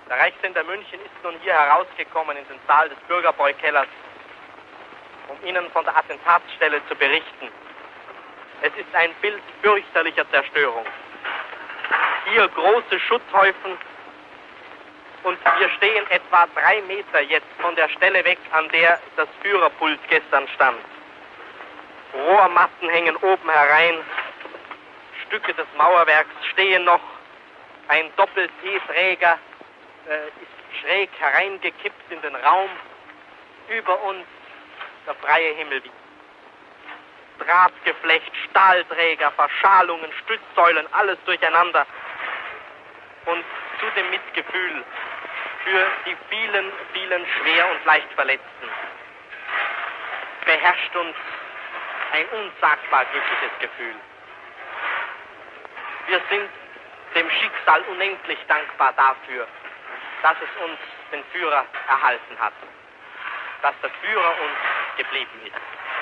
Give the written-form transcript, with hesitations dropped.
Der Reichssender München ist nun hier herausgekommen in den Saal des Bürgerbräukellers, um Ihnen von der Attentatsstelle zu berichten. Es ist ein Bild fürchterlicher Zerstörung. Hier große Schutthäufen und wir stehen etwa 3 Meter jetzt von der Stelle weg, an der das Führerpult gestern stand. Rohrmatten hängen oben herein, Stücke des Mauerwerks stehen noch, ein Doppel-T-Träger ist schräg hereingekippt in den Raum, über uns der freie Himmel. Drahtgeflecht, Stahlträger, Verschalungen, Stützsäulen, alles durcheinander. Und zu dem Mitgefühl für die vielen, vielen schwer und leicht Verletzten beherrscht uns ein unsagbar glückliches Gefühl. Wir sind dem Schicksal unendlich dankbar dafür, dass es uns den Führer erhalten hat, dass der Führer uns geblieben ist.